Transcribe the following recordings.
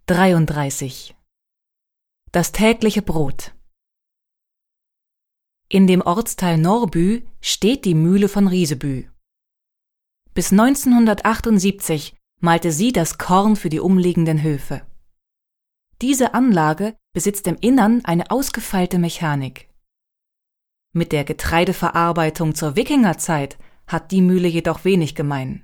33. Das tägliche Brot. In dem Ortsteil Norbü steht die Mühle von Riesebü. Bis 1978 mahlte sie das Korn für die umliegenden Höfe. Diese Anlage besitzt im Innern eine ausgefeilte Mechanik. Mit der Getreideverarbeitung zur Wikingerzeit hat die Mühle jedoch wenig gemein.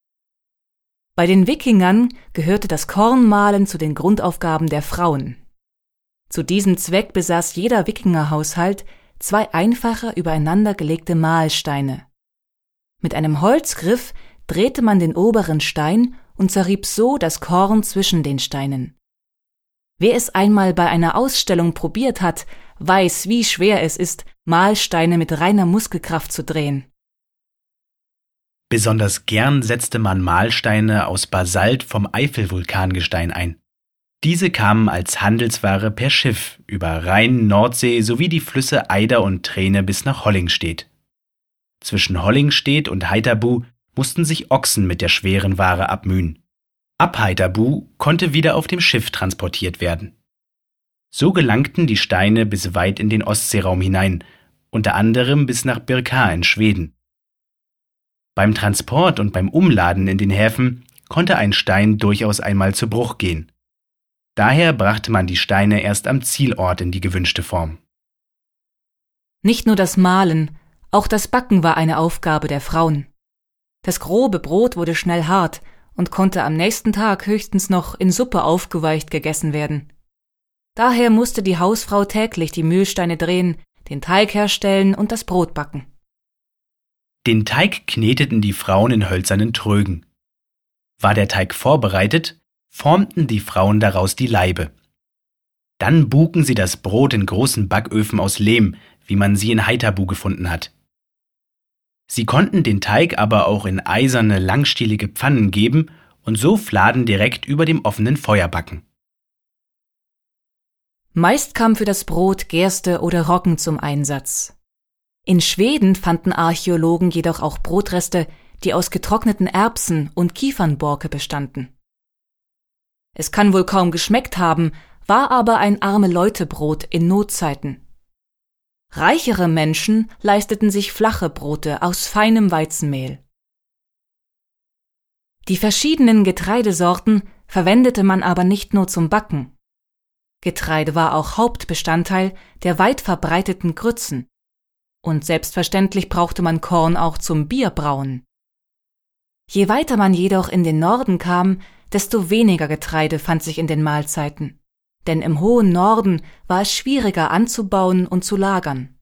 Bei den Wikingern gehörte das Kornmahlen zu den Grundaufgaben der Frauen. Zu diesem Zweck besaß jeder Wikingerhaushalt 2 einfache übereinander gelegte Mahlsteine. Mit einem Holzgriff drehte man den oberen Stein und zerrieb so das Korn zwischen den Steinen. Wer es einmal bei einer Ausstellung probiert hat, weiß, wie schwer es ist, Mahlsteine mit reiner Muskelkraft zu drehen. Besonders gern setzte man Mahlsteine aus Basalt vom Eifelvulkangestein ein. Diese kamen als Handelsware per Schiff über Rhein, Nordsee sowie die Flüsse Eider und Treene bis nach Hollingstedt. Zwischen Hollingstedt und Heiterbu mussten sich Ochsen mit der schweren Ware abmühen. Ab Heiterbu konnte wieder auf dem Schiff transportiert werden. So gelangten die Steine bis weit in den Ostseeraum hinein, unter anderem bis nach Birka in Schweden. Beim Transport und beim Umladen in den Häfen konnte ein Stein durchaus einmal zu Bruch gehen. Daher brachte man die Steine erst am Zielort in die gewünschte Form. Nicht nur das Mahlen, auch das Backen war eine Aufgabe der Frauen. Das grobe Brot wurde schnell hart und konnte am nächsten Tag höchstens noch in Suppe aufgeweicht gegessen werden. Daher musste die Hausfrau täglich die Mühlsteine drehen, den Teig herstellen und das Brot backen. Den Teig kneteten die Frauen in hölzernen Trögen. War der Teig vorbereitet, formten die Frauen daraus die Laibe. Dann buken sie das Brot in großen Backöfen aus Lehm, wie man sie in Heiterbu gefunden hat. Sie konnten den Teig aber auch in eiserne, langstielige Pfannen geben und so Fladen direkt über dem offenen Feuer backen. Meist kam für das Brot Gerste oder Roggen zum Einsatz. In Schweden fanden Archäologen jedoch auch Brotreste, die aus getrockneten Erbsen und Kiefernborke bestanden. Es kann wohl kaum geschmeckt haben, war aber ein Arme-Leute-Brot in Notzeiten. Reichere Menschen leisteten sich flache Brote aus feinem Weizenmehl. Die verschiedenen Getreidesorten verwendete man aber nicht nur zum Backen. Getreide war auch Hauptbestandteil der weit verbreiteten Grützen. Und selbstverständlich brauchte man Korn auch zum Bierbrauen. Je weiter man jedoch in den Norden kam, desto weniger Getreide fand sich in den Mahlzeiten. Denn im hohen Norden war es schwieriger anzubauen und zu lagern.